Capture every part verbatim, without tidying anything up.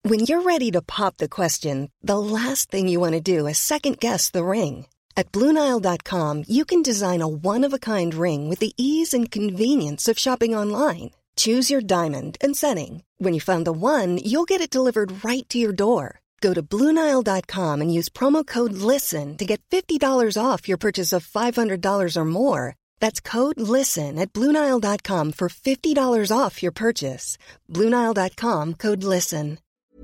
When you're ready to pop the question, the last thing you want to do is second-guess the ring. At Blue Nile dot com, you can design a one-of-a-kind ring with the ease and convenience of shopping online. Choose your diamond and setting. When you find the one, you'll get it delivered right to your door. Go to Blue Nile dot com and use promo code LISTEN to get fifty dollars off your purchase of five hundred dollars or more. That's code LISTEN at Blue Nile dot com for fifty dollars off your purchase. Blue Nile dot com, code LISTEN.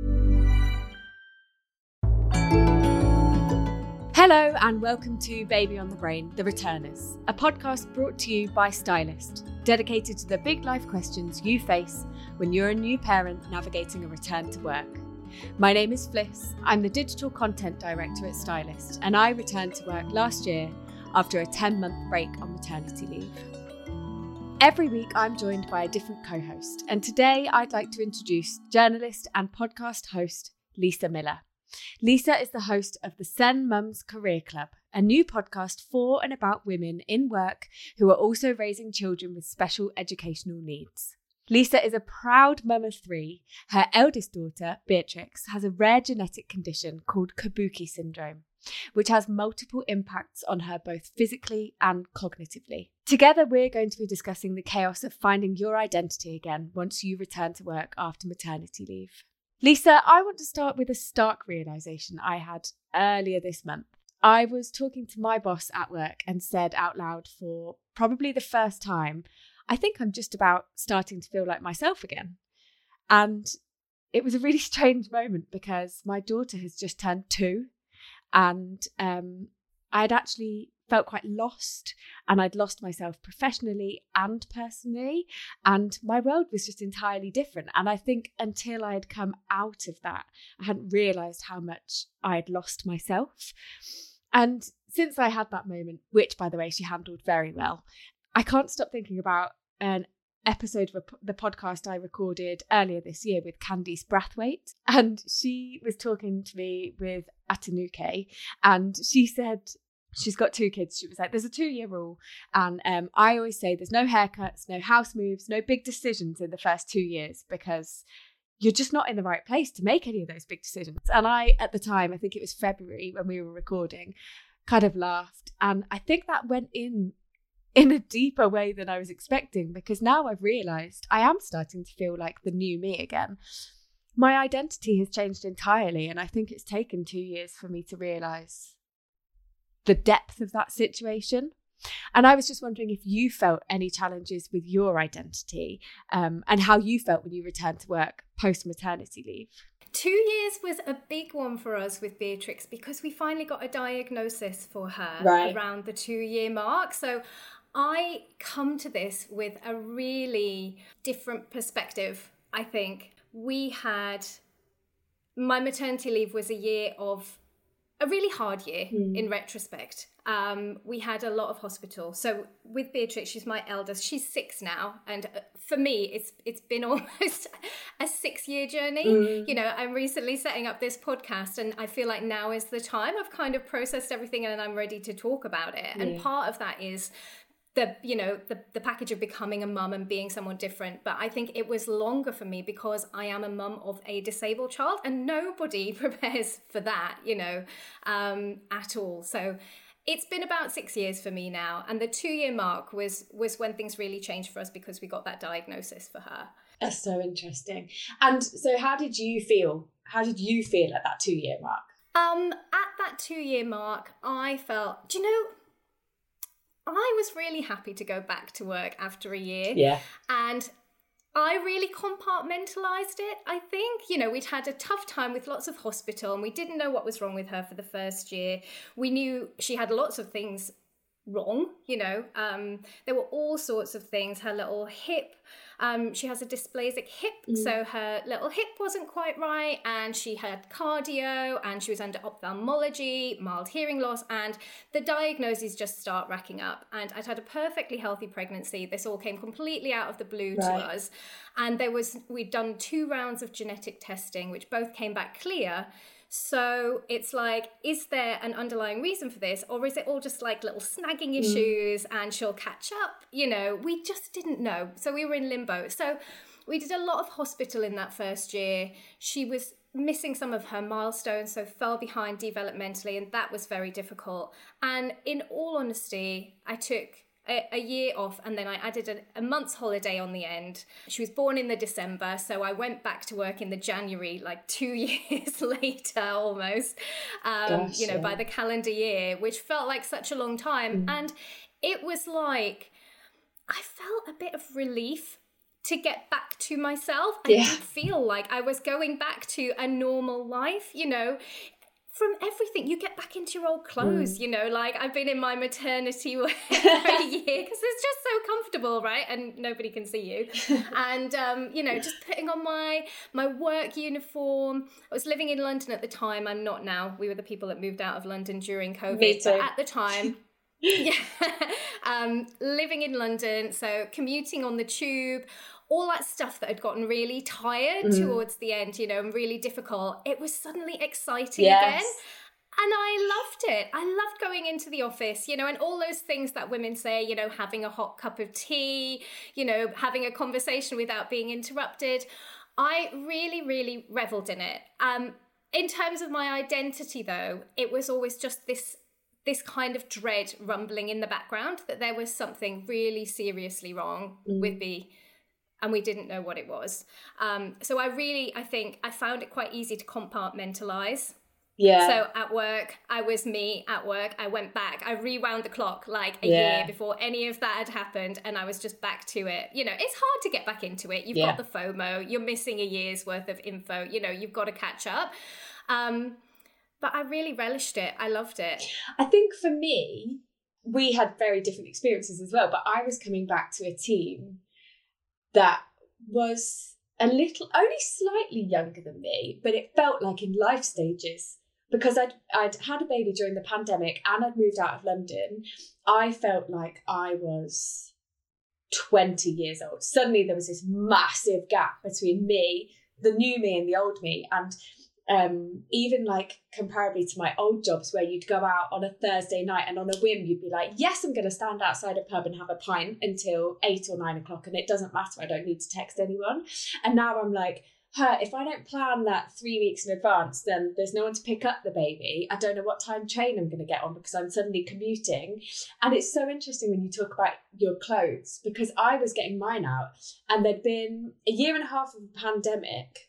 Hello and welcome to Baby on the Brain, The Returners, a podcast brought to you by Stylist, dedicated to the big life questions you face when you're a new parent navigating a return to work. My name is Fliss, I'm the Digital Content Director at Stylist, and I returned to work last year after a ten-month break on maternity leave. Every week I'm joined by a different co-host, and today I'd like to introduce journalist and podcast host Lisa Miller. Lisa is the host of the Sen Mums Career Club, a new podcast for and about women in work who are also raising children with special educational needs. Lisa is a proud mum of three. Her eldest daughter, Beatrix, has a rare genetic condition called Kabuki syndrome, which has multiple impacts on her both physically and cognitively. Together, we're going to be discussing the chaos of finding your identity again once you return to work after maternity leave. Lisa, I want to start with a stark realisation I had earlier this month. I was talking to my boss at work and said out loud for probably the first time, I think I'm just about starting to feel like myself again. And it was a really strange moment because my daughter has just turned two and um, I had actually felt quite lost and I'd lost myself professionally and personally, and my world was just entirely different. And I think until I had come out of that, I hadn't realised how much I had lost myself. And since I had that moment, which by the way she handled very well, I can't stop thinking about an episode of the podcast I recorded earlier this year with Candice Brathwaite, and she was talking to me with Atanuke, and she said she's got two kids. She was like, there's a two-year rule. And um, I always say there's no haircuts, no house moves, no big decisions in the first two years because you're just not in the right place to make any of those big decisions. And I, at the time, I think it was February when we were recording, kind of laughed. And I think that went in in a deeper way than I was expecting, because now I've realised I am starting to feel like the new me again. My identity has changed entirely. And I think it's taken two years for me to realise the depth of that situation. And I was just wondering if you felt any challenges with your identity um, and how you felt when you returned to work post-maternity leave. Two years was a big one for us with Beatrix because we finally got a diagnosis for her right around the two-year mark. So I come to this with a really different perspective, I think. We had, my maternity leave was a year of a really hard year mm. in retrospect. Um, we had a lot of hospital. So with Beatrix, she's my eldest. She's six now. And for me, it's it's been almost a six-year journey. Mm. You know, I'm recently setting up this podcast and I feel like now is the time. I've kind of processed everything and I'm ready to talk about it. Yeah. And part of that is the, you know, the, the package of becoming a mum and being someone different. But I think it was longer for me because I am a mum of a disabled child and nobody prepares for that, you know, um, at all. So it's been about six years for me now. And the two-year mark was was when things really changed for us because we got that diagnosis for her. That's so interesting. And so how did you feel? How did you feel at that two-year mark? Um, at that two-year mark, I felt, do you know, I was really happy to go back to work after a year. Yeah. And I really compartmentalized it, I think. You know, we'd had a tough time with lots of hospital and we didn't know what was wrong with her for the first year. We knew she had lots of things wrong, you know. Um, there were all sorts of things. Her little hip, um, she has a dysplasic hip, mm. so her little hip wasn't quite right, and she had cardio, and she was under ophthalmology, mild hearing loss, and the diagnoses just start racking up. And I'd had a perfectly healthy pregnancy. This all came completely out of the blue right. to us. And there was, we'd done two rounds of genetic testing, which both came back clear. So it's like, is there an underlying reason for this? Or is it all just like little snagging issues mm. and she'll catch up? You know, we just didn't know. So we were in limbo. So we did a lot of hospital in that first year. She was missing some of her milestones, so fell behind developmentally, and that was very difficult. And in all honesty, I took a, a year off, and then I added a, a month's holiday on the end. She was born in the December, so I went back to work in the January, like two years later almost, um, Gosh, you know, yeah. by the calendar year, which felt like such a long time. Mm. And it was like, I felt a bit of relief to get back to myself. I yeah. did feel like I was going back to a normal life, you know, from everything. You get back into your old clothes, mm. you know, like I've been in my maternity wear for a year because it's just so comfortable, right? And nobody can see you. And, um, you know, just putting on my, my work uniform. I was living in London at the time. I'm not now. We were the people that moved out of London during COVID. Me too. But at the time... yeah, um, living in London, so commuting on the tube, all that stuff that had gotten really tired mm. towards the end, you know, and really difficult. It was suddenly exciting yes. again. And I loved it. I loved going into the office, you know, and all those things that women say, you know, having a hot cup of tea, you know, having a conversation without being interrupted. I really, really reveled in it. Um, in terms of my identity, though, it was always just this this kind of dread rumbling in the background that there was something really seriously wrong mm. with me, and we didn't know what it was. Um, so I really, I think I found it quite easy to compartmentalize. Yeah. So at work, I was me at work. I went back. I rewound the clock like a yeah. year before any of that had happened, and I was just back to it. You know, it's hard to get back into it. You've yeah. got the FOMO. You're missing a year's worth of info. You know, you've got to catch up. Um, But I really relished it. I loved it. I think for me, we had very different experiences as well, but I was coming back to a team that was a little, only slightly younger than me, but it felt like in life stages. Because I'd, I'd had a baby during the pandemic and I'd moved out of London, I felt like I was twenty years old. Suddenly there was this massive gap between me, the new me and the old me. And Um, even like comparably to my old jobs where you'd go out on a Thursday night and on a whim you'd be like, yes, I'm going to stand outside a pub and have a pint until eight or nine o'clock and it doesn't matter, I don't need to text anyone. And now I'm like, huh, if I don't plan that three weeks in advance, then there's no one to pick up the baby. I don't know what time train I'm going to get on because I'm suddenly commuting. And it's so interesting when you talk about your clothes, because I was getting mine out and there'd been a year and a half of a pandemic.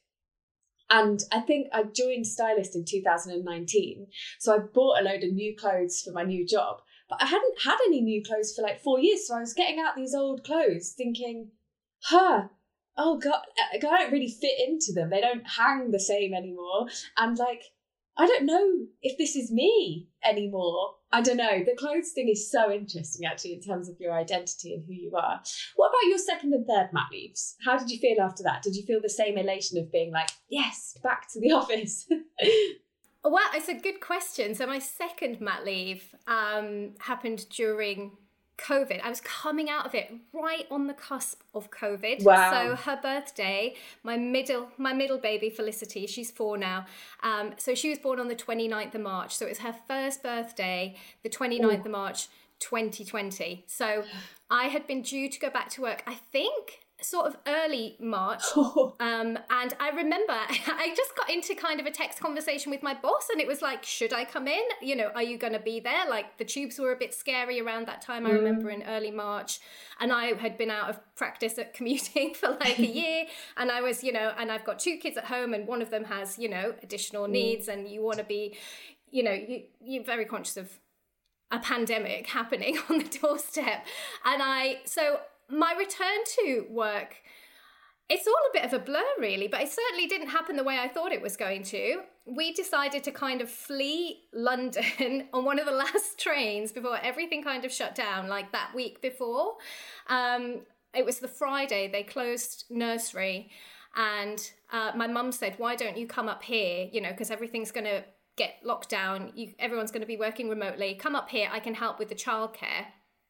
And I think I joined Stylist in two thousand nineteen. So I bought a load of new clothes for my new job. But I hadn't had any new clothes for like four years. So I was getting out these old clothes thinking, huh, oh God, I don't really fit into them. They don't hang the same anymore. And like, I don't know if this is me anymore. I don't know. The clothes thing is so interesting, actually, in terms of your identity and who you are. What about your second and third mat leaves? How did you feel after that? Did you feel the same elation of being like, yes, back to the office? Well, it's a good question. So my second mat leave um, happened during COVID. I was coming out of it right on the cusp of COVID. Wow. So her birthday, my middle my middle baby Felicity, she's four now. Um, so she was born on the twenty-ninth of March. So it was her first birthday, the twenty-ninth Ooh. Of March, twenty twenty. So I had been due to go back to work, I think, sort of early March. Um, and I remember I just got into kind of a text conversation with my boss and it was like, should I come in? You know, are you going to be there? Like the tubes were a bit scary around that time. I mm. remember in early March, and I had been out of practice at commuting for like a year. And I was, you know, and I've got two kids at home and one of them has, you know, additional mm. needs, and you want to be, you know, you, you're very conscious of a pandemic happening on the doorstep. And I, so my return to work, it's all a bit of a blur really, but it certainly didn't happen the way I thought it was going to. We decided to kind of flee London on one of the last trains before everything kind of shut down, like that week before. Um, it was the Friday, they closed nursery, and uh, my mum said, why don't you come up here, you know, because everything's going to get locked down, you, everyone's going to be working remotely, come up here, I can help with the childcare.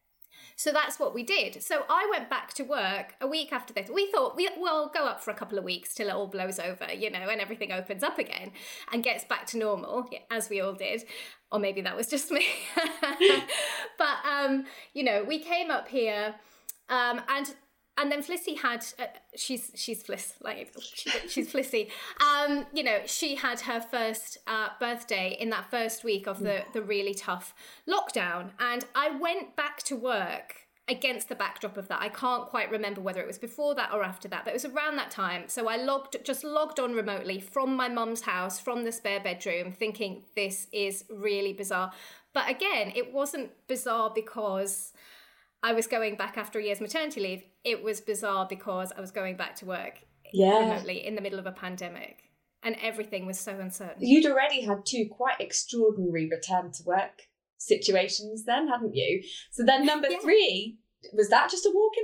So that's what we did. So I went back to work a week after this. We thought, we, we'll go up for a couple of weeks till it all blows over, you know, and everything opens up again and gets back to normal, as we all did. Or maybe that was just me. But, um, you know, we came up here um, and and then Flissy had, uh, she's she's Fliss, like she, she's Flissy. Um, you know, she had her first uh, birthday in that first week of the, the really tough lockdown. And I went back to work against the backdrop of that. I can't quite remember whether it was before that or after that, but it was around that time. So I logged, just logged on remotely from my mum's house, from the spare bedroom, thinking this is really bizarre. But again, it wasn't bizarre because I was going back after a year's maternity leave. It was bizarre because I was going back to work yeah. remotely in the middle of a pandemic, and everything was so uncertain. You'd already had two quite extraordinary return to work situations then, hadn't you? So then number yeah. three, was that just a walk in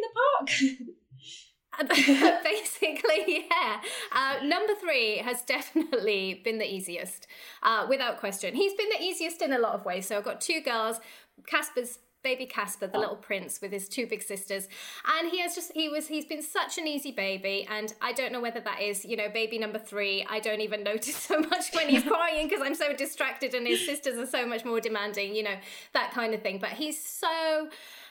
the park? Basically, yeah. Uh, number three has definitely been the easiest, uh, without question. He's been the easiest in a lot of ways. So I've got two girls, Casper's baby Casper, the oh. little prince with his two big sisters, and he has just he was he's been such an easy baby. And I don't know whether that is, you know, baby number three, I don't even notice so much when he's crying because I'm so distracted, and his sisters are so much more demanding, you know, that kind of thing. But he's so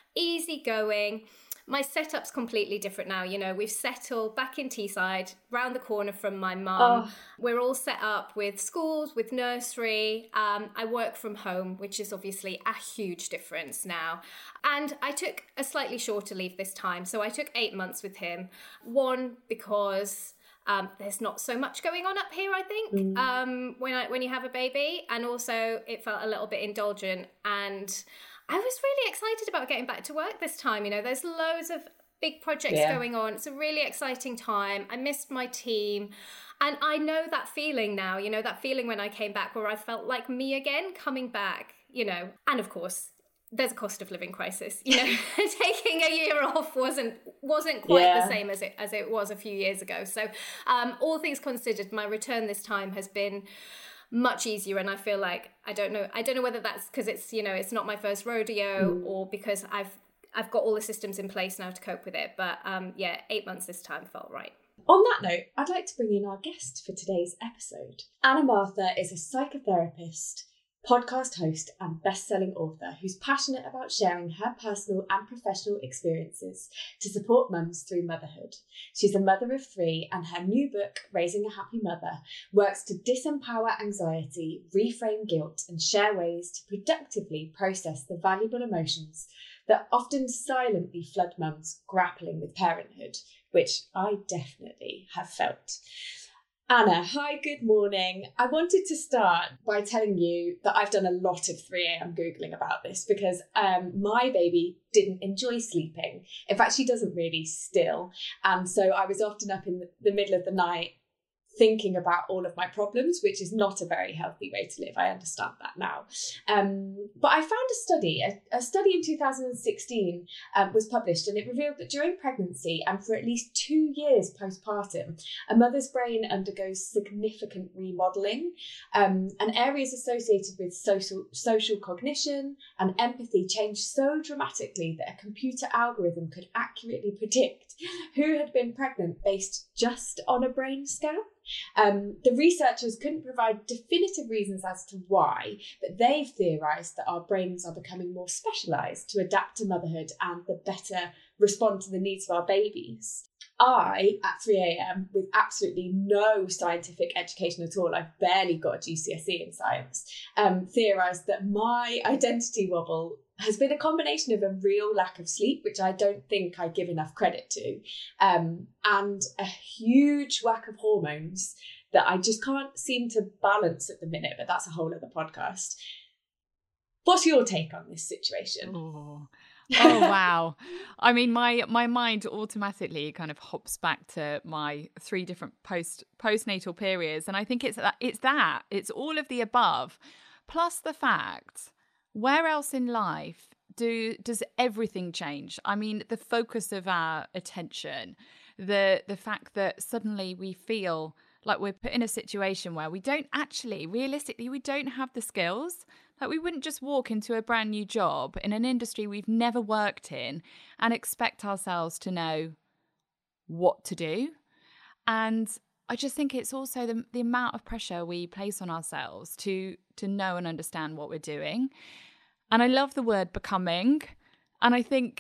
easygoing. My setup's completely different now. You know, we've settled back in Teesside, round the corner from my mum. Oh. We're all set up with schools, with nursery. Um, I work from home, which is obviously a huge difference now. And I took a slightly shorter leave this time. So I took eight months with him. One, because um, there's not so much going on up here, I think, mm. um, when I, when you have a baby. And also it felt a little bit indulgent, and I was really excited about getting back to work this time. You know, there's loads of big projects yeah. going on. It's a really exciting time. I missed my team. And I know that feeling now, you know, that feeling when I came back where I felt like me again coming back, you know. And of course, there's a cost of living crisis. You know, taking a year off wasn't wasn't quite yeah. the same as it as it was a few years ago. So um, all things considered, my return this time has been much easier, and I feel like I don't know I don't know whether that's because it's, you know, it's not my first rodeo mm. or because I've I've got all the systems in place now to cope with it. But um yeah, eight months this time felt right. On that note, I'd like to bring in our guest for today's episode. Anna Martha is a psychotherapist, podcast host and best-selling author who's passionate about sharing her personal and professional experiences to support mums through motherhood. She's a mother of three, and her new book, Raising a Happy Mother, works to disempower anxiety, reframe guilt, and share ways to productively process the valuable emotions that often silently flood mums grappling with parenthood, which I definitely have felt. Anna, hi, good morning. I wanted to start by telling you that I've done a lot of three a.m. Googling about this because um, my baby didn't enjoy sleeping. In fact, she doesn't really still. And so I was often up in the middle of the night thinking about all of my problems, which is not a very healthy way to live. I understand that now. Um, but I found a study, a, a study in two thousand sixteen um, was published, and it revealed that during pregnancy and for at least two years postpartum, a mother's brain undergoes significant remodelling, um, and areas associated with social, social cognition and empathy changed so dramatically that a computer algorithm could accurately predict who had been pregnant based just on a brain scan. Um, the researchers couldn't provide definitive reasons as to why, but they've theorised that our brains are becoming more specialised to adapt to motherhood and the better respond to the needs of our babies. I, at three a.m, with absolutely no scientific education at all, I've barely got a G C S E in science, um, theorised that my identity wobble has been a combination of a real lack of sleep, which I don't think I give enough credit to, um, and a huge whack of hormones that I just can't seem to balance at the minute, but that's a whole other podcast. What's your take on this situation? Oh, oh wow. I mean, my my mind automatically kind of hops back to my three different post postnatal periods. And I think it's that, it's that, it's all of the above, plus the fact, where else in life do does everything change? I mean, the focus of our attention, the the fact that suddenly we feel like we're put in a situation where we don't actually, realistically, we don't have the skills. Like, we wouldn't just walk into a brand new job in an industry we've never worked in and expect ourselves to know what to do. And I just think it's also the, the amount of pressure we place on ourselves to to know and understand what we're doing. And I love the word becoming. And I think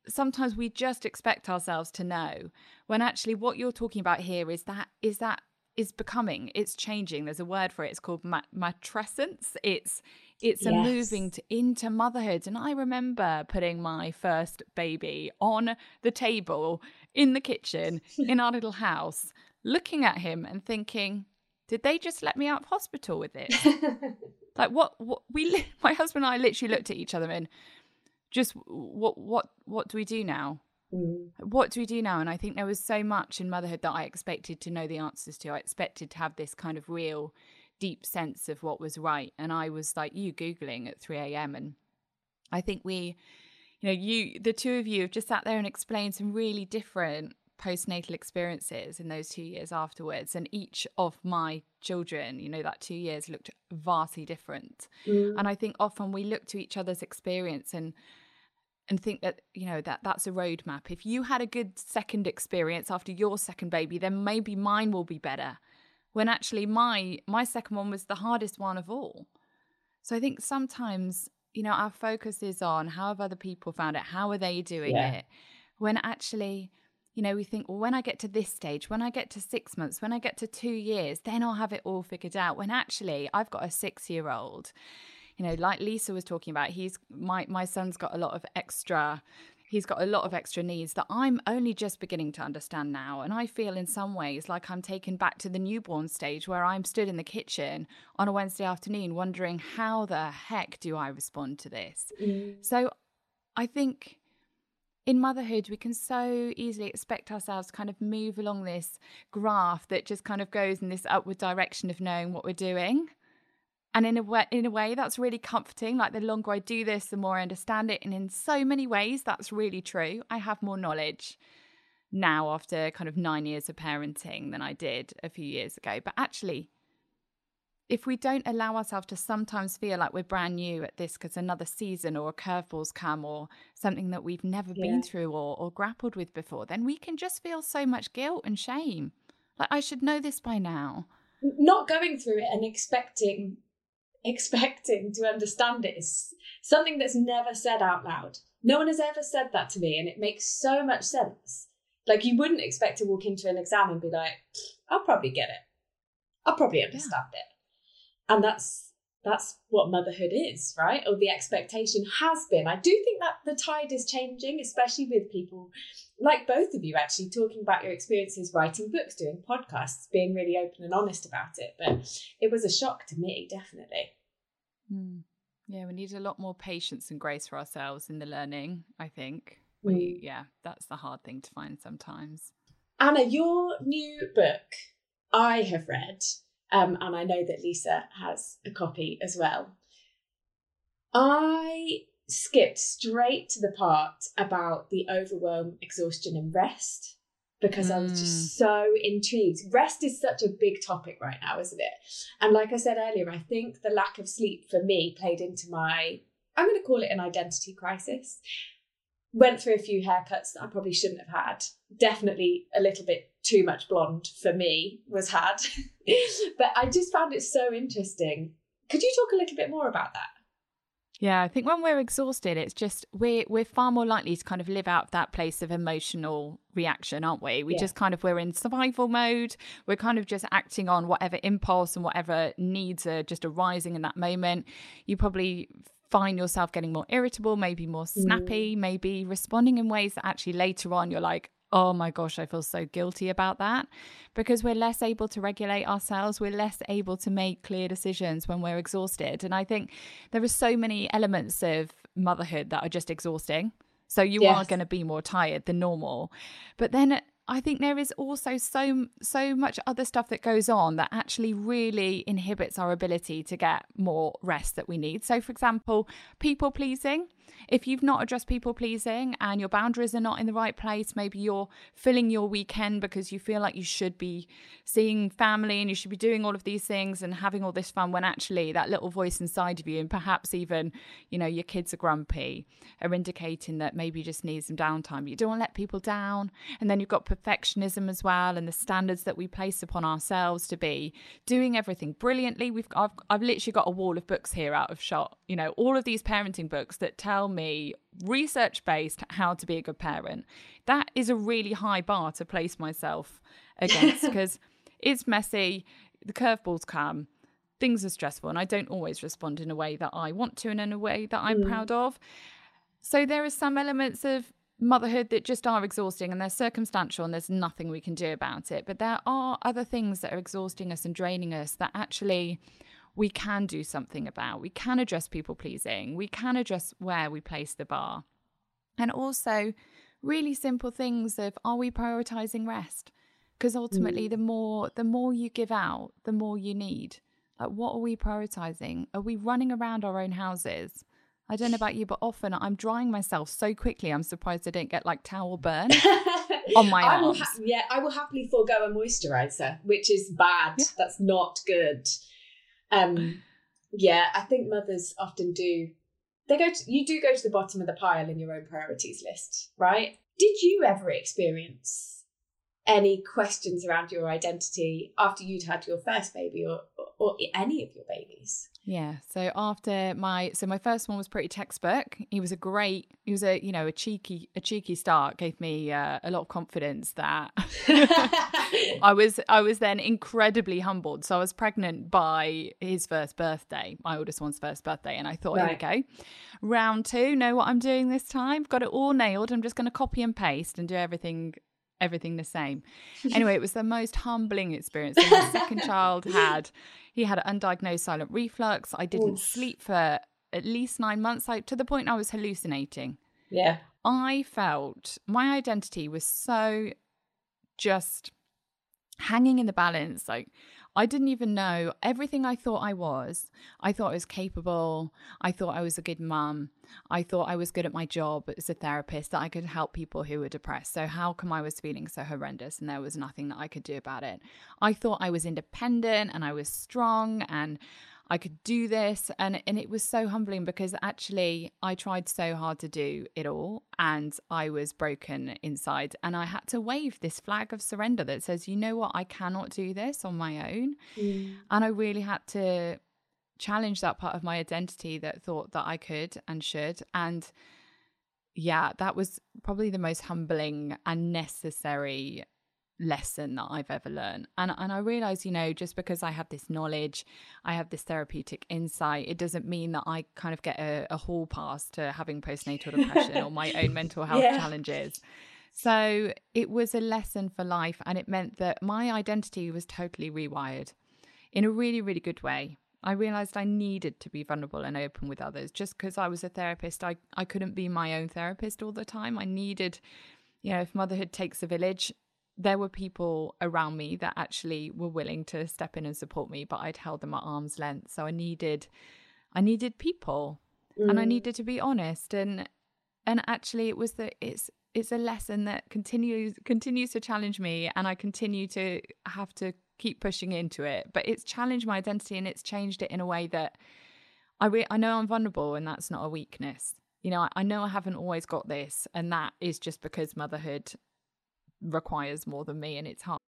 sometimes we just expect ourselves to know, when actually what you're talking about here is that is that is becoming, it's changing. There's a word for it. It's called mat- matrescence. It's it's yes. a moving to, into motherhood. And I remember putting my first baby on the table in the kitchen in our little house, looking at him and thinking, did they just let me out of hospital with this? Like what, what we, my husband and I literally looked at each other and just what, what, what do we do now? Mm. What do we do now? And I think there was so much in motherhood that I expected to know the answers to. I expected to have this kind of real deep sense of what was right. And I was like you, Googling at three a.m. And I think we, you know, you, the two of you have just sat there and explained some really different postnatal experiences in those two years afterwards. And each of my children, you know, that two years looked vastly different. Mm. And I think often we look to each other's experience and and think that, you know, that that's a roadmap. If you had a good second experience after your second baby, then maybe mine will be better. When actually my my second one was the hardest one of all. So I think sometimes, you know, our focus is on how have other people found it? How are they doing yeah. it? When actually, you know, we think, well, when I get to this stage, when I get to six months, when I get to two years, then I'll have it all figured out. When actually I've got a six-year-old, you know, like Lisa was talking about, he's my my son's got a lot of extra, he's got a lot of extra needs that I'm only just beginning to understand now. And I feel in some ways like I'm taken back to the newborn stage where I'm stood in the kitchen on a Wednesday afternoon wondering how the heck do I respond to this? Mm. So I think in motherhood, we can so easily expect ourselves to kind of move along this graph that just kind of goes in this upward direction of knowing what we're doing. And in a way, in a way, that's really comforting. Like the longer I do this, the more I understand it. And in so many ways, that's really true. I have more knowledge now after kind of nine years of parenting than I did a few years ago. But actually, if we don't allow ourselves to sometimes feel like we're brand new at this because another season or a curveball's come or something that we've never yeah. been through or, or grappled with before, then we can just feel so much guilt and shame. Like, I should know this by now. Not going through it and expecting... expecting to understand it is something that's never said out loud. No one has ever said that to me, and it makes so much sense. Like, you wouldn't expect to walk into an exam and be like, I'll probably get it. I'll probably understand yeah. it. And that's that's what motherhood is, right? Or the expectation has been. I do think that the tide is changing, especially with people like both of you actually talking about your experiences writing books, doing podcasts, being really open and honest about it. But it was a shock to me, definitely. Mm. Yeah, we need a lot more patience and grace for ourselves in the learning, I think. We, mm. Yeah, that's the hard thing to find sometimes. Anna, your new book, I have read, um, and I know that Lisa has a copy as well. I skipped straight to the part about the overwhelm, exhaustion and rest because mm. I was just so intrigued. Rest is such a big topic right now, isn't it? And like I said earlier, I think the lack of sleep for me played into my, I'm going to call it an identity crisis. Went through a few haircuts that I probably shouldn't have had. Definitely a little bit too much blonde for me was had. But I just found it so interesting. Could you talk a little bit more about that? Yeah, I think when we're exhausted, it's just we're we're far more likely to kind of live out of that place of emotional reaction, aren't we? We yeah. just kind of, we're in survival mode. We're kind of just acting on whatever impulse and whatever needs are just arising in that moment. You probably find yourself getting more irritable, maybe more snappy, mm. maybe responding in ways that actually later on you're like, oh my gosh, I feel so guilty about that, because we're less able to regulate ourselves. We're less able to make clear decisions when we're exhausted. And I think there are so many elements of motherhood that are just exhausting. So you yes. are going to be more tired than normal. But then I think there is also so so much other stuff that goes on that actually really inhibits our ability to get more rest that we need. So, for example, people pleasing. If you've not addressed people pleasing and your boundaries are not in the right place, maybe you're filling your weekend because you feel like you should be seeing family and you should be doing all of these things and having all this fun, when actually that little voice inside of you, and perhaps even, you know, your kids are grumpy, are indicating that maybe you just need some downtime. You don't want to let people down. And then you've got perfectionism as well, and the standards that we place upon ourselves to be doing everything brilliantly. We've I've, I've literally got a wall of books here out of shot, you know, all of these parenting books that tell me research-based how to be a good parent. That is a really high bar to place myself against, because it's messy, the curveballs come, things are stressful, and I don't always respond in a way that I want to and in a way that I'm mm. proud of. So there are some elements of motherhood that just are exhausting, and they're circumstantial, and there's nothing we can do about it. But there are other things that are exhausting us and draining us that actually we can do something about. We can address people pleasing. We can address where we place the bar. And also really simple things of, are we prioritizing rest? Because ultimately, mm. the more the more you give out, the more you need. Like, what are we prioritizing? Are we running around our own houses? I don't know about you, but often I'm drying myself so quickly, I'm surprised I don't get like towel burn on my I arms. Will ha- yeah, I will happily forego a moisturiser, which is bad. Yeah. That's not good. Um, yeah, I think mothers often do. They go. To, you do go to the bottom of the pile in your own priorities list, right? Did you ever experience any questions around your identity after you'd had your first baby, or, or, or any of your babies? Yeah. So after my, so my first one was pretty textbook. He was a great, he was a, you know, a cheeky, a cheeky start, gave me uh, a lot of confidence that I was, I was then incredibly humbled. So I was pregnant by his first birthday, my oldest one's first birthday. And I thought, right. Here we go. Round two, know what I'm doing this time. Got it all nailed. I'm just going to copy and paste and do everything everything the same. Anyway, it was the most humbling experience. So my second child had, he had an undiagnosed silent reflux. I didn't Oof. sleep for at least nine months, like to the point I was hallucinating. Yeah. I felt my identity was so just hanging in the balance. Like, I didn't even know everything I thought I was. I thought I was capable. I thought I was a good mum. I thought I was good at my job as a therapist, that I could help people who were depressed. So how come I was feeling so horrendous and there was nothing that I could do about it? I thought I was independent and I was strong and I could do this. And, and it was so humbling, because actually I tried so hard to do it all and I was broken inside. And I had to wave this flag of surrender that says, you know what, I cannot do this on my own. Mm. And I really had to challenge that part of my identity that thought that I could and should. And yeah, that was probably the most humbling and necessary lesson that I've ever learned. And and I realized, you know, just because I have this knowledge, I have this therapeutic insight, it doesn't mean that I kind of get a, a hall pass to having postnatal depression or my own mental health yeah. challenges. So it was a lesson for life, and it meant that my identity was totally rewired in a really, really good way. I realized I needed to be vulnerable and open with others. Just because I was a therapist, I, I couldn't be my own therapist all the time. I needed, you know, if motherhood takes a village, there were people around me that actually were willing to step in and support me, but I'd held them at arm's length. So I needed, I needed people mm. and I needed to be honest. And, and actually it was the, it's, it's a lesson that continues, continues to challenge me, and I continue to have to keep pushing into it, but it's challenged my identity and it's changed it in a way that I re- I know I'm vulnerable, and that's not a weakness. You know, I, I know I haven't always got this, and that is just because motherhood requires more than me, and it's hard.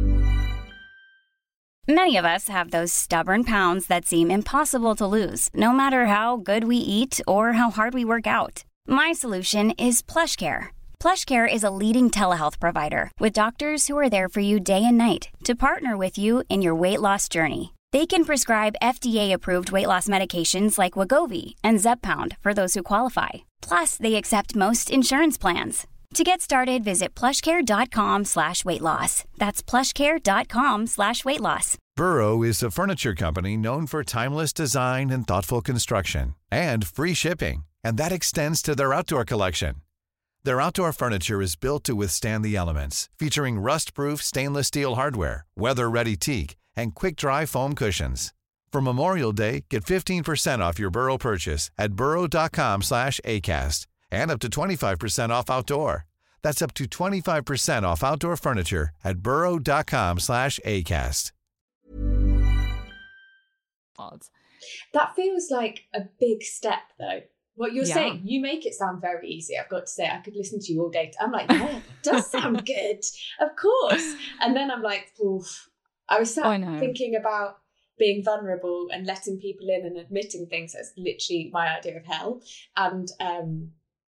Many of us have those stubborn pounds that seem impossible to lose, no matter how good we eat or how hard we work out. My solution is PlushCare. PlushCare is a leading telehealth provider with doctors who are there for you day and night to partner with you in your weight loss journey. They can prescribe F D A-approved weight loss medications like Wegovy and Zepbound for those who qualify. Plus, they accept most insurance plans. To get started, visit plushcare.com slash weight loss. That's plushcare.com slash weight loss. Burrow is a furniture company known for timeless design and thoughtful construction, and free shipping, and that extends to their outdoor collection. Their outdoor furniture is built to withstand the elements, featuring rust-proof stainless steel hardware, weather-ready teak, and quick-dry foam cushions. For Memorial Day, get fifteen percent off your Burrow purchase at burrow.com slash ACAST and up to twenty-five percent off outdoor. That's up to twenty-five percent off outdoor furniture at burrow.com slash ACAST. That feels like a big step, though. what you're yeah. saying, you make it sound very easy. I've got to say, I could listen to you all day. I'm like, yeah, it does sound good, of course. And then I'm like, oof. I was sat oh, thinking about being vulnerable and letting people in and admitting things. That's literally my idea of hell. And um,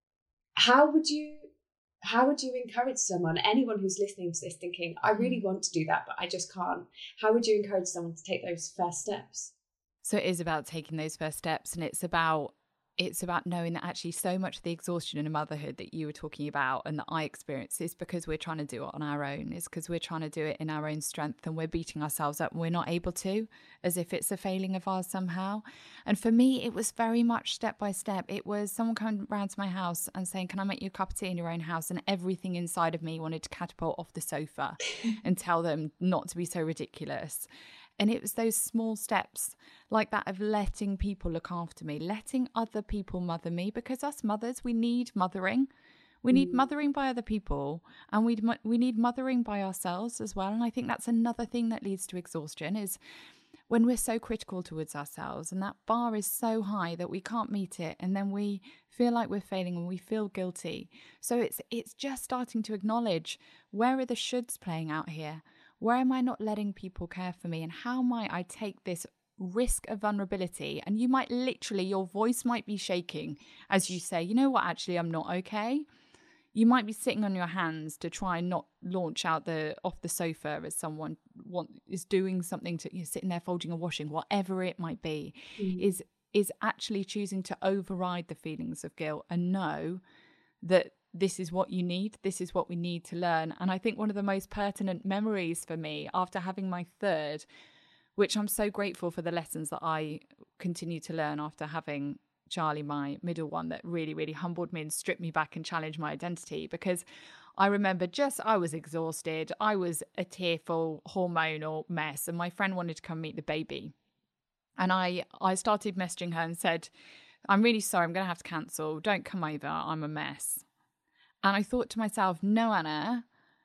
how would you, how would you encourage someone, anyone who's listening to this thinking, I really want to do that, but I just can't. How would you encourage someone to take those first steps? So it is about taking those first steps, and it's about It's about knowing that actually so much of the exhaustion in a motherhood that you were talking about and that I experience is because we're trying to do it on our own. It's because we're trying to do it in our own strength, and we're beating ourselves up and we're not able to, as if it's a failing of ours somehow. And for me, it was very much step by step. It was someone coming round to my house and saying, can I make you a cup of tea in your own house? And everything inside of me wanted to catapult off the sofa and tell them not to be so ridiculous. And it was those small steps like that of letting people look after me, letting other people mother me, because us mothers, we need mothering. We need mm. mothering by other people, and we we need mothering by ourselves as well. And I think that's another thing that leads to exhaustion, is when we're so critical towards ourselves and that bar is so high that we can't meet it, and then we feel like we're failing and we feel guilty. So it's it's just starting to acknowledge, where are the shoulds playing out here? Where am I not letting people care for me? And how might I take this risk of vulnerability? And you might literally, your voice might be shaking as you say, you know what, actually, I'm not okay. You might be sitting on your hands to try and not launch out the off the sofa as someone want, is doing something to, you're sitting there folding or washing, whatever it might be, mm. is is actually choosing to override the feelings of guilt and know that this is what you need. This is what we need to learn. And I think one of the most pertinent memories for me after having my third, which I'm so grateful for the lessons that I continue to learn after having Charlie, my middle one, that really, really humbled me and stripped me back and challenged my identity. Because I remember just, I was exhausted. I was a tearful, hormonal mess. And my friend wanted to come meet the baby. And I, I started messaging her and said, I'm really sorry, I'm going to have to cancel. Don't come over. I'm a mess. And I thought to myself, no, Anna,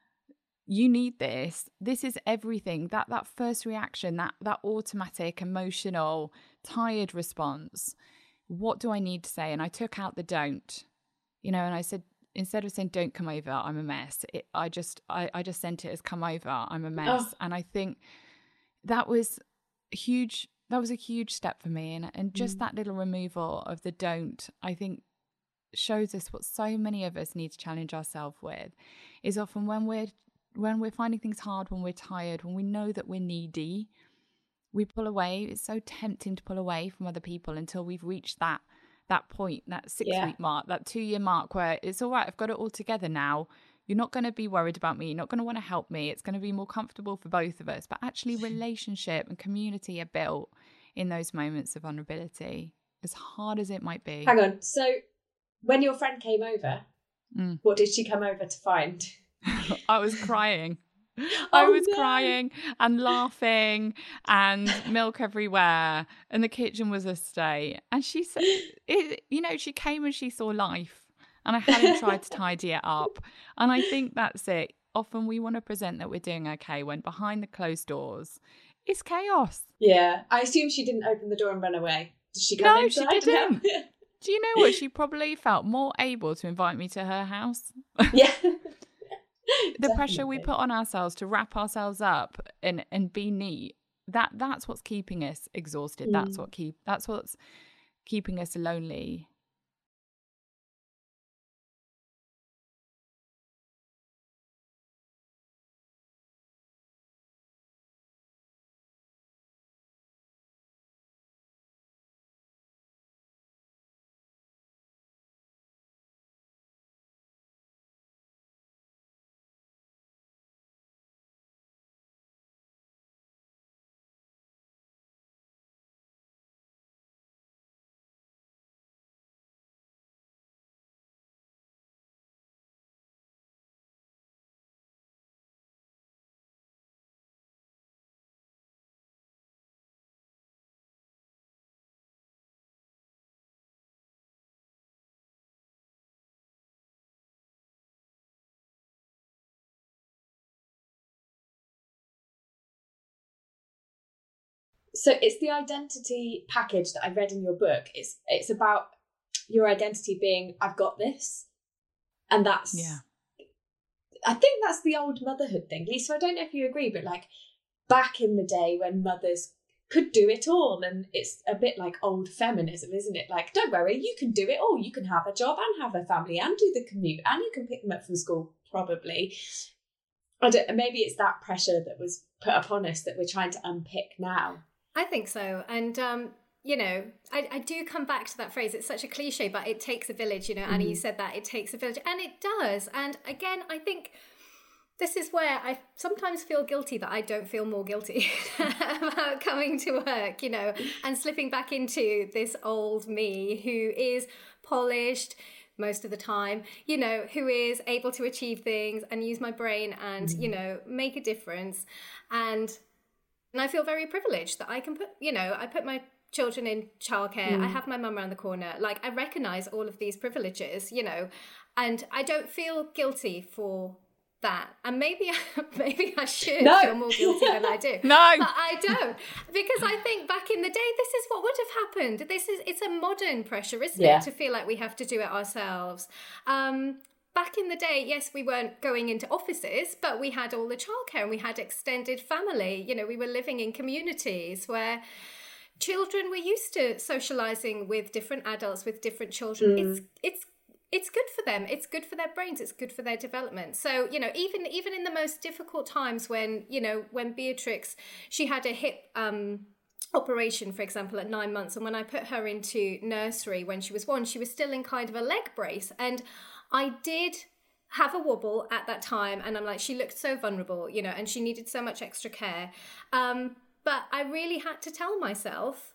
you need this. This is everything. That that first reaction, that that automatic, emotional, tired response. What do I need to say? And I took out the don't, you know, and I said, instead of saying don't come over, I'm a mess, it, I just I, I just sent it as come over, I'm a mess. Oh. And I think that was huge. That was a huge step for me. And, and just mm. that little removal of the don't, I think, shows us what so many of us need to challenge ourselves with, is often when we're when we're finding things hard, when we're tired, when we know that we're needy, we pull away. It's so tempting to pull away from other people until we've reached that that point, that six yeah. week mark, that two year mark, where it's all right, I've got it all together now. You're not going to be worried about me. You're not going to want to help me. It's going to be more comfortable for both of us. But actually, relationship and community are built in those moments of vulnerability, as hard as it might be. Hang on. So when your friend came over, mm. what did she come over to find? I was crying. I oh, was no. crying and laughing and milk everywhere, and the kitchen was a state. And she said, it, you know, she came and she saw life, and I hadn't tried to tidy it up. And I think that's it. Often we want to present that we're doing okay when behind the closed doors, it's chaos. Yeah. I assume she didn't open the door and run away. Did she come no, inside? No, she didn't. Do you know what? She probably felt more able to invite me to her house. Yeah. The Definitely. Pressure we put on ourselves to wrap ourselves up and, and be neat, that that's what's keeping us exhausted. Mm. That's what keep that's what's keeping us lonely. So it's the identity package that I read in your book. It's it's about your identity being, I've got this. And that's, yeah. I think that's the old motherhood thing. Lisa, I don't know if you agree, but like back in the day when mothers could do it all, and it's a bit like old feminism, isn't it? Like, don't worry, you can do it all. You can have a job and have a family and do the commute, and you can pick them up from school, probably. I don't, maybe it's that pressure that was put upon us that we're trying to unpick now. I think so. And, um, you know, I, I do come back to that phrase. It's such a cliche, but it takes a village, you know, Annie, mm. you said that, it takes a village. And it does. And again, I think this is where I sometimes feel guilty that I don't feel more guilty about coming to work, you know, and slipping back into this old me who is polished most of the time, you know, who is able to achieve things and use my brain and, mm. you know, make a difference. And and I feel very privileged that I can put, you know, I put my children in childcare. Mm. I have my mum around the corner. Like, I recognise all of these privileges, you know, and I don't feel guilty for that. And maybe maybe I should no. feel more guilty than I do. No. But I don't. Because I think back in the day, this is what would have happened. This is it's a modern pressure, isn't yeah. it? To feel like we have to do it ourselves. Um, back in the day, yes, we weren't going into offices, but we had all the childcare and we had extended family. You know, we were living in communities where children were used to socializing with different adults, with different children. Mm. It's it's It's good for them. It's good for their brains. It's good for their development. So, you know, even even in the most difficult times when, you know, when Beatrix, she had a hip um, operation, for example, at nine months. And when I put her into nursery when she was one, she was still in kind of a leg brace. And I did have a wobble at that time. And I'm like, she looked so vulnerable, you know, and she needed so much extra care. Um, but I really had to tell myself,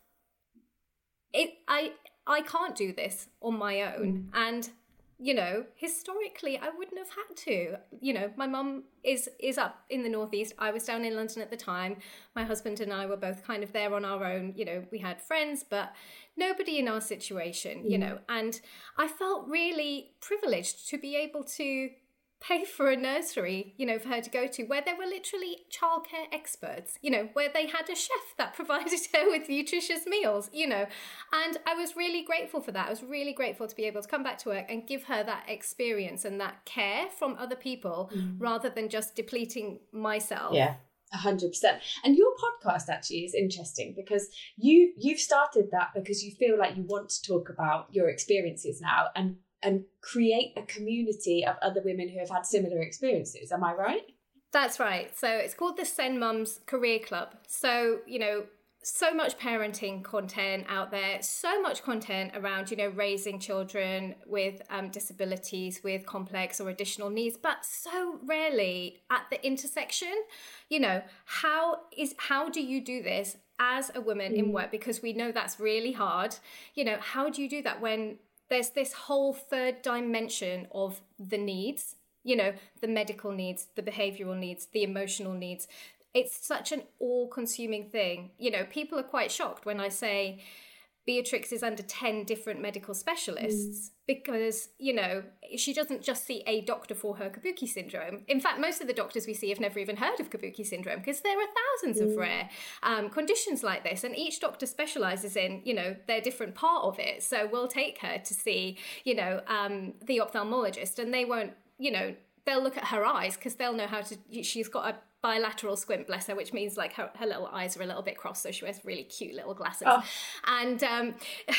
it I I can't do this on my own. Mm. And you know, historically, I wouldn't have had to. You know, my mum is is up in the northeast. I was down in London at the time. My husband and I were both kind of there on our own. You know, we had friends, but nobody in our situation, you know. And I felt really privileged to be able to pay for a nursery, you know, for her to go to, where there were literally childcare experts, you know, where they had a chef that provided her with nutritious meals, you know. And I was really grateful for that. I was really grateful to be able to come back to work and give her that experience and that care from other people, mm. rather than just depleting myself. Yeah. A hundred percent. And your podcast actually is interesting because you you've started that because you feel like you want to talk about your experiences now and and create a community of other women who have had similar experiences. Am I right? That's right. So it's called the Send Mums Career Club. So, you know, so much parenting content out there, so much content around, you know, raising children with um, disabilities, with complex or additional needs, but so rarely at the intersection. You know, how is how do you do this as a woman mm. in work? Because we know that's really hard. You know, how do you do that when there's this whole third dimension of the needs, you know, the medical needs, the behavioral needs, the emotional needs. It's such an all-consuming thing. You know, people are quite shocked when I say Beatrix is under ten different medical specialists mm. because, you know, she doesn't just see a doctor for her Kabuki syndrome. In fact, most of the doctors we see have never even heard of Kabuki syndrome because there are thousands mm. of rare um, conditions like this. And each doctor specialises in, you know, their different part of it. So we'll take her to see, you know, um, the ophthalmologist, and they won't, you know, they'll look at her eyes because they'll know how to, she's got a bilateral squint, bless her, which means like her, her little eyes are a little bit crossed, so she wears really cute little glasses. Oh. And um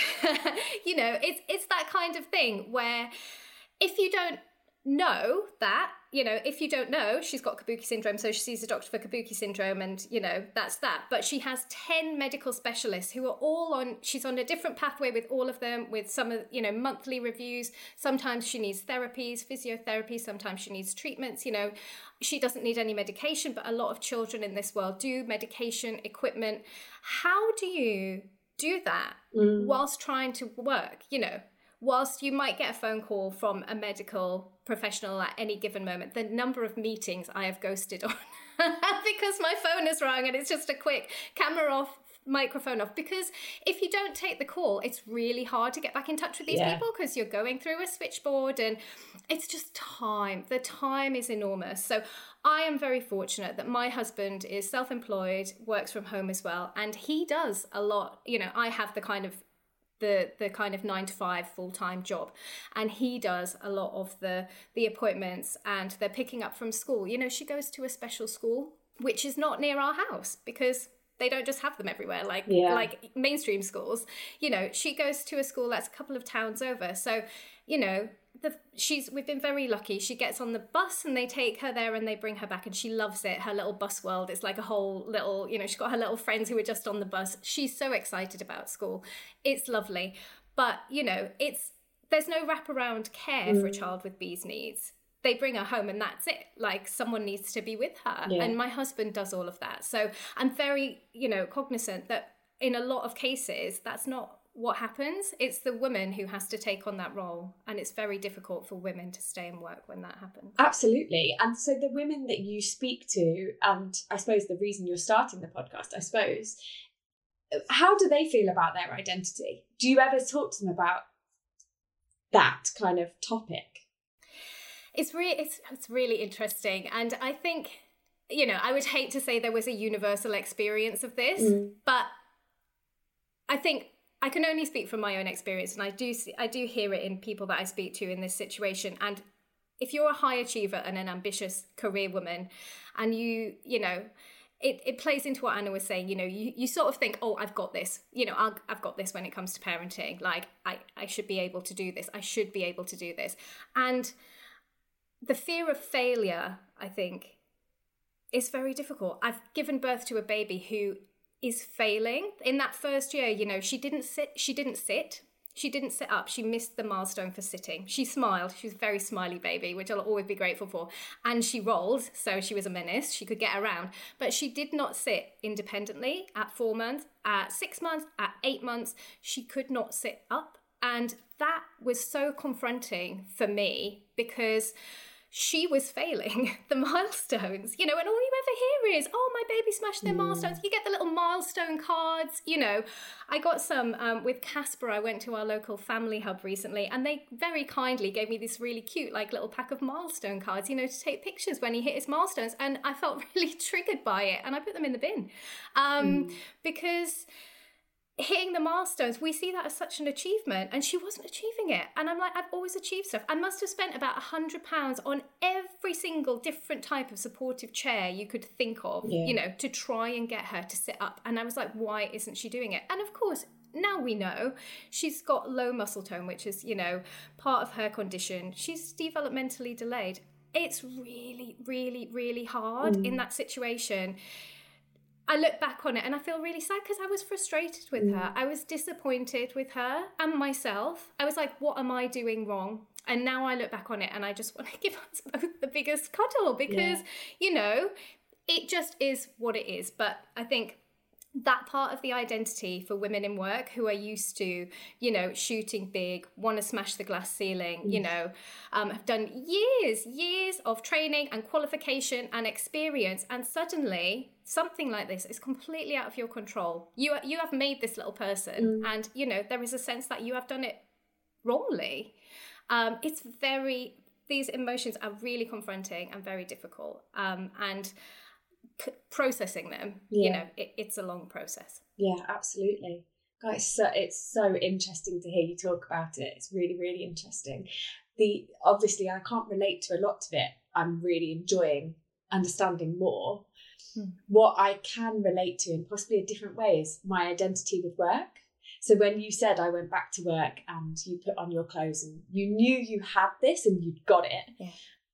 you know, it's it's that kind of thing where if you don't know that, you know, if you don't know she's got Kabuki syndrome, so she sees a doctor for Kabuki syndrome, and you know, that's that. But she has ten medical specialists who are all on, she's on a different pathway with all of them, with some of, you know, monthly reviews. Sometimes she needs therapies, physiotherapy, sometimes she needs treatments. You know, she doesn't need any medication, but a lot of children in this world do. Medication, equipment. How do you do that mm. whilst trying to work, you know? Whilst you might get a phone call from a medical professional at any given moment, the number of meetings I have ghosted on because my phone is rung and it's just a quick camera off, microphone off. Because if you don't take the call, it's really hard to get back in touch with these yeah. people because you're going through a switchboard and it's just time. The time is enormous. So I am very fortunate that my husband is self-employed, works from home as well, and he does a lot. You know, I have the kind of the the kind of nine to five full-time job, and he does a lot of the the appointments, and they're picking up from school. You know, she goes to a special school which is not near our house because they don't just have them everywhere like yeah. like mainstream schools. You know, she goes to a school that's a couple of towns over. So, you know, the she's we've been very lucky. She gets on the bus and they take her there and they bring her back, and she loves it. Her little bus world is like a whole little, you know, she's got her little friends who are just on the bus. She's so excited about school. It's lovely. But, you know, it's there's no wraparound care mm. for a child with B's needs. They bring her home and that's it. Like, someone needs to be with her. Yeah. And my husband does all of that. So I'm very, you know, cognizant that in a lot of cases, that's not what happens. It's the woman who has to take on that role. And it's very difficult for women to stay and work when that happens. Absolutely. And so the women that you speak to, and I suppose the reason you're starting the podcast, I suppose, how do they feel about their identity? Do you ever talk to them about that kind of topic? It's really, it's, it's really interesting. And I think, you know, I would hate to say there was a universal experience of this, mm. but I think I can only speak from my own experience. And I do, see, I do hear it in people that I speak to in this situation. And if you're a high achiever and an ambitious career woman, and you, you know, it, it plays into what Anna was saying, you know, you, you sort of think, oh, I've got this, you know, I'll, I've got this when it comes to parenting. Like, I, I should be able to do this. I should be able to do this. And the fear of failure, I think, is very difficult. I've given birth to a baby who is failing. In that first year, you know, she didn't sit, she didn't sit, she didn't sit up. She missed the milestone for sitting. She smiled. She was a very smiley baby, which I'll always be grateful for. And she rolled, so she was a menace. She could get around. But she did not sit independently at four months, at six months, at eight months. She could not sit up. And that was so confronting for me because she was failing the milestones, you know, and all you ever hear is, oh, my baby smashed their mm. milestones. You get the little milestone cards, you know. I got some um, with Casper. I went to our local family hub recently, and they very kindly gave me this really cute, like, little pack of milestone cards, you know, to take pictures when he hit his milestones. And I felt really triggered by it, and I put them in the bin um, mm. because hitting the milestones, we see that as such an achievement, and she wasn't achieving it. And I'm like, I've always achieved stuff. I must have spent about a hundred pounds on every single different type of supportive chair you could think of, yeah. you know, to try and get her to sit up. And I was like, why isn't she doing it? And of course, now we know she's got low muscle tone, which is, you know, part of her condition. She's developmentally delayed. It's really, really, really hard mm. in that situation. I look back on it and I feel really sad because I was frustrated with mm. her. I was disappointed with her and myself. I was like, what am I doing wrong? And now I look back on it and I just want to give us both the biggest cuddle because, yeah. you know, it just is what it is. But I think that part of the identity for women in work who are used to, you know, shooting big, want to smash the glass ceiling, mm. you know, um, have done years, years of training and qualification and experience. And suddenly something like this is completely out of your control. You, you have made this little person mm. and, you know, there is a sense that you have done it wrongly. Um, it's very, these emotions are really confronting and very difficult. Um, and c- processing them, yeah. you know, it, it's a long process. Yeah, absolutely. Guys, so it's so interesting to hear you talk about it. It's really, really interesting. The obviously, I can't relate to a lot of it. I'm really enjoying understanding more. Hmm. What I can relate to in possibly a different way is my identity with work. So when you said I went back to work and you put on your clothes and you knew you had this and you'd got it, yeah.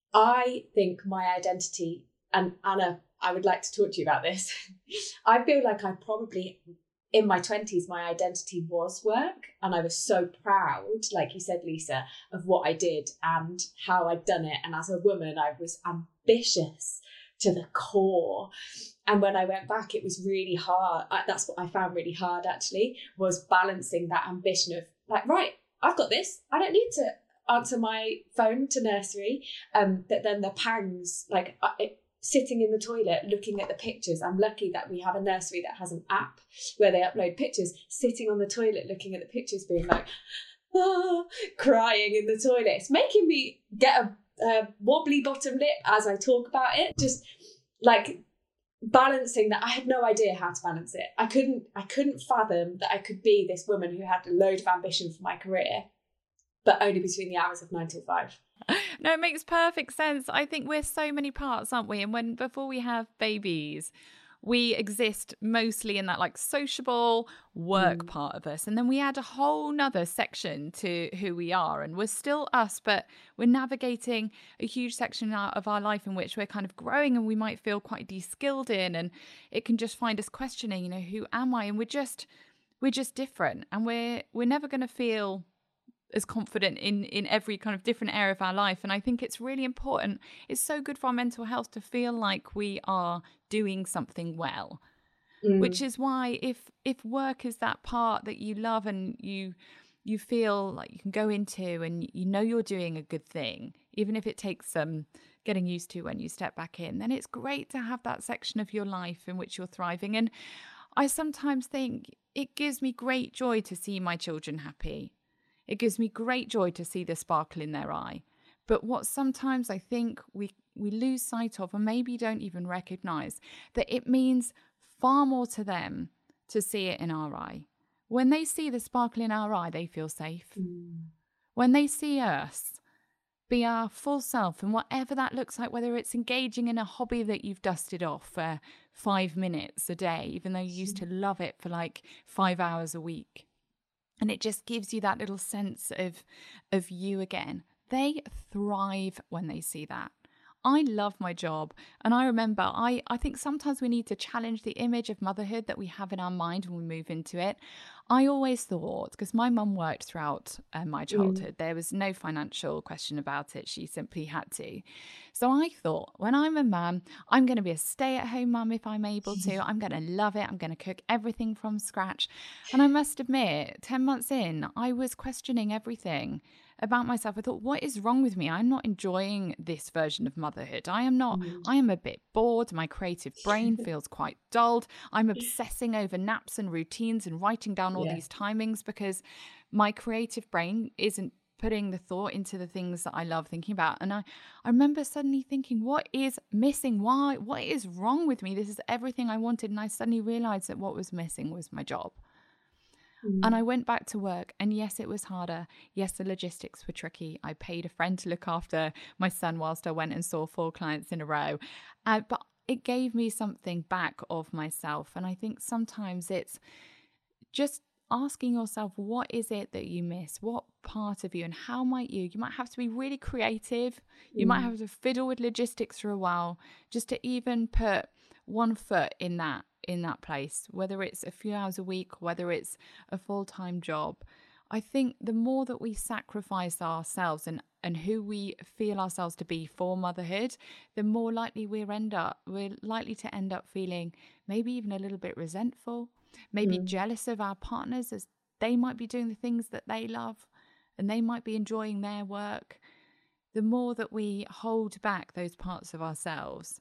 I think my identity, and Anna, I would like to talk to you about this. I feel like I probably, in my twenties, my identity was work. And I was so proud, like you said, Lisa, of what I did and how I'd done it. And as a woman, I was ambitious to the core. And when I went back, it was really hard. That's what I found really hard, actually, was balancing that ambition of like, right, I've got this. I don't need to answer my phone to nursery. Um, but then the pangs, like it, sitting in the toilet, looking at the pictures. I'm lucky that we have a nursery that has an app where they upload pictures, sitting on the toilet, looking at the pictures, being like, ah, crying in the toilet. It's making me get a, a wobbly bottom lip as I talk about it. Just like balancing that, I had no idea how to balance it. I couldn't, I couldn't fathom that I could be this woman who had a load of ambition for my career, but only between the hours of nine till five. No, it makes perfect sense. I think we're so many parts, aren't we? And when before we have babies, we exist mostly in that like sociable work mm. part of us. And then we add a whole nother section to who we are. And we're still us, but we're navigating a huge section of our life in which we're kind of growing and we might feel quite de-skilled in. And it can just find us questioning, you know, who am I? And we're just, we're just different. And we're, we're never going to feel as confident in in every kind of different area of our life. And I think it's really important. It's so good for our mental health to feel like we are doing something well, mm. which is why if if work is that part that you love and you you feel like you can go into and you know you're doing a good thing, even if it takes some getting used to when you step back in, then it's great to have that section of your life in which you're thriving. And I sometimes think it gives me great joy to see my children happy. It gives me great joy to see the sparkle in their eye. But what sometimes I think we, we lose sight of, and maybe don't even recognise, that it means far more to them to see it in our eye. When they see the sparkle in our eye, they feel safe. Mm. When they see us be our full self, and whatever that looks like, whether it's engaging in a hobby that you've dusted off for five minutes a day, even though you used to love it for like five hours a week, and it just gives you that little sense of of you again. They thrive when they see that. I love my job. And I remember, I, I think sometimes we need to challenge the image of motherhood that we have in our mind when we move into it. I always thought, because my mum worked throughout uh, my childhood, mm. there was no financial question about it. She simply had to. So I thought, when I'm a mum, I'm going to be a stay-at-home mum if I'm able to. I'm going to love it. I'm going to cook everything from scratch. And I must admit, ten months in, I was questioning everything about myself. I thought, what is wrong with me? I'm not enjoying this version of motherhood. I am not, mm. I am a bit bored. My creative brain feels quite dulled. I'm obsessing over naps and routines and writing down all yeah. these timings because my creative brain isn't putting the thought into the things that I love thinking about. And I, I remember suddenly thinking, what is missing? Why? What is wrong with me? This is everything I wanted. And I suddenly realized that what was missing was my job. And I went back to work, and yes, it was harder. Yes, the logistics were tricky. I paid a friend to look after my son whilst I went and saw four clients in a row. Uh, but it gave me something back of myself. And I think sometimes it's just asking yourself, what is it that you miss? What part of you, and how might you? You might have to be really creative. You mm. might have to fiddle with logistics for a while just to even put one foot in that in that place, whether it's a few hours a week, whether it's a full-time job. I think the more that we sacrifice ourselves and, and who we feel ourselves to be for motherhood, the more likely we're end up we're likely to end up feeling maybe even a little bit resentful, maybe mm. jealous of our partners as they might be doing the things that they love and they might be enjoying their work. The more that we hold back those parts of ourselves,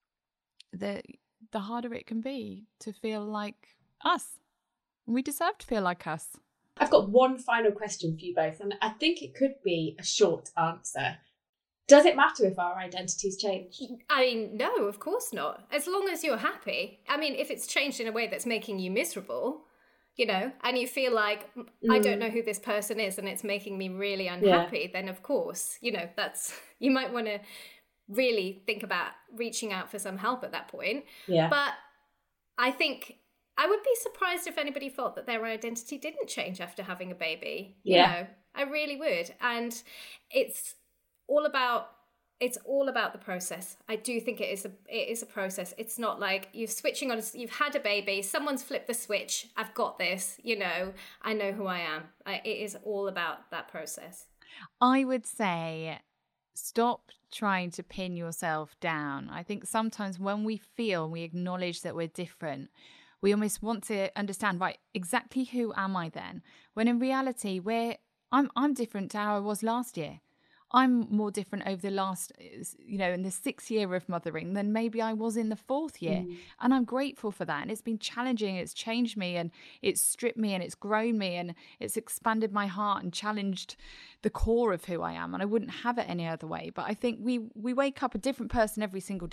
the the harder it can be to feel like us. We deserve to feel like us. I've got one final question for you both, and I think it could be a short answer. Does it matter if our identities change? I mean, no, of course not. As long as you're happy. I mean, if it's changed in a way that's making you miserable, you know, and you feel like, mm. I don't know who this person is and it's making me really unhappy, yeah. then of course, you know, that's, you might want to really think about reaching out for some help at that point. Yeah. But I think I would be surprised if anybody thought that their identity didn't change after having a baby. You yeah. know, I really would. And it's all about it's all about the process. I do think it is a it is a process. It's not like you're switching on, you've had a baby, someone's flipped the switch, I've got this, you know, I know who I am. I, it is all about that process. I would say stop trying to pin yourself down. I think sometimes when we feel and we acknowledge that we're different, we almost want to understand, right, exactly who am I then? When in reality, we're I'm I'm different to how I was last year. I'm more different over the last, you know, in the sixth year of mothering than maybe I was in the fourth year. Mm. And I'm grateful for that. And it's been challenging. It's changed me and it's stripped me and it's grown me and it's expanded my heart and challenged the core of who I am. And I wouldn't have it any other way. But I think we we wake up a different person every single day.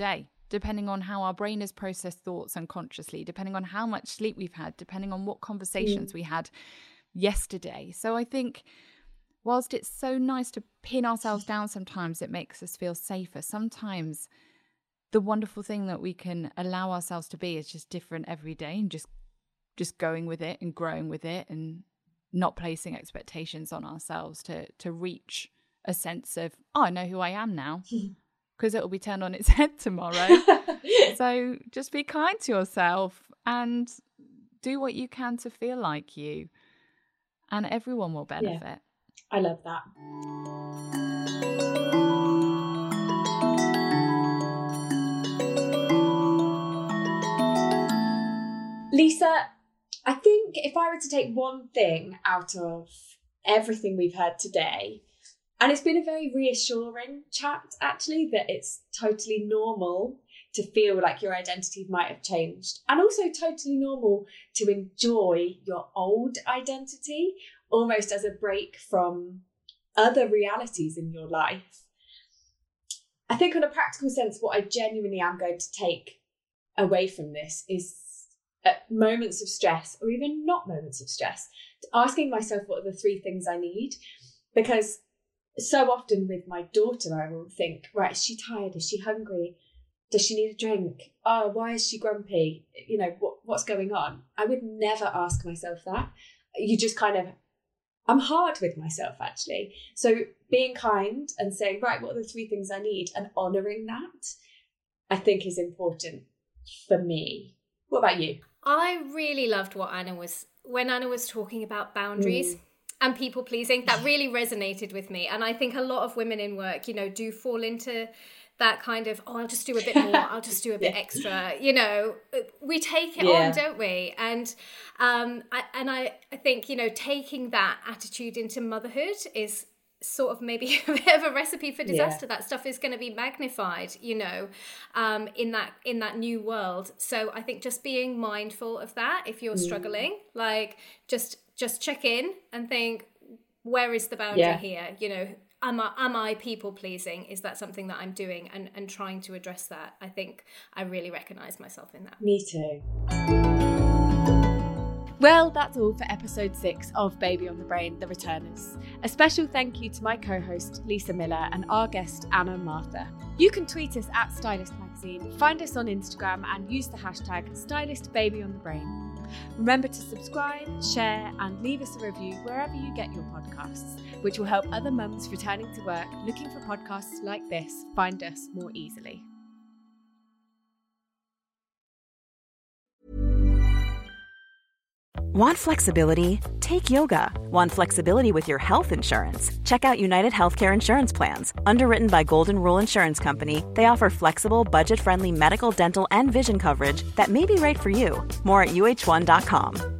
depending on how our brain has processed thoughts unconsciously, depending on how much sleep we've had, depending on what conversations mm. we had yesterday. So I think whilst it's so nice to pin ourselves down sometimes, it makes us feel safer. Sometimes the wonderful thing that we can allow ourselves to be is just different every day, and just just going with it and growing with it, and not placing expectations on ourselves to to reach a sense of, oh, I know who I am now, because it will be turned on its head tomorrow. So just be kind to yourself and do what you can to feel like you, and everyone will benefit. Yeah, I love that. Lisa, I think if I were to take one thing out of everything we've heard today, and it's been a very reassuring chat, actually, that it's totally normal to feel like your identity might have changed, and also totally normal to enjoy your old identity almost as a break from other realities in your life. I think on a practical sense, what I genuinely am going to take away from this is at moments of stress, or even not moments of stress, asking myself what are the three things I need. Because so often with my daughter, I will think, right, is she tired? Is she hungry? Does she need a drink? Oh, why is she grumpy? You know, what, what's going on? I would never ask myself that. You just kind of, I'm hard with myself, actually. So being kind and saying, right, what are the three things I need? And honouring that, I think is important for me. What about you? I really loved what Anna was, when Anna was talking about boundaries mm. and people pleasing, that really resonated with me. And I think a lot of women in work, you know, do fall into that kind of, oh, I'll just do a bit more, I'll just do a bit yeah. extra, you know, we take it yeah. on, don't we? And um, I, and I, I think, you know, taking that attitude into motherhood is sort of maybe a bit of a recipe for disaster. Yeah. That stuff is going to be magnified, you know, um, in that in that new world. So I think just being mindful of that, if you're mm. struggling, like just just check in and think, where is the boundary yeah. here? You know, am I am I people pleasing? Is that something that I'm doing? And and trying to address that. I think I really recognise myself in that. Me too. Well, that's all for episode six of Baby on the Brain, The Returners. A special thank you to my co-host, Lisa Miller, and our guest, Anna Martha. You can tweet us at Stylist Magazine, find us on Instagram, and use the hashtag StylistBabyOnTheBrain. Remember to subscribe, share, and leave us a review wherever you get your podcasts, which will help other mums returning to work looking for podcasts like this find us more easily. Want flexibility? Take yoga. Want flexibility with your health insurance? Check out United Healthcare Insurance Plans. Underwritten by Golden Rule Insurance Company, they offer flexible, budget-friendly medical, dental, and vision coverage that may be right for you. More at U H one dot com.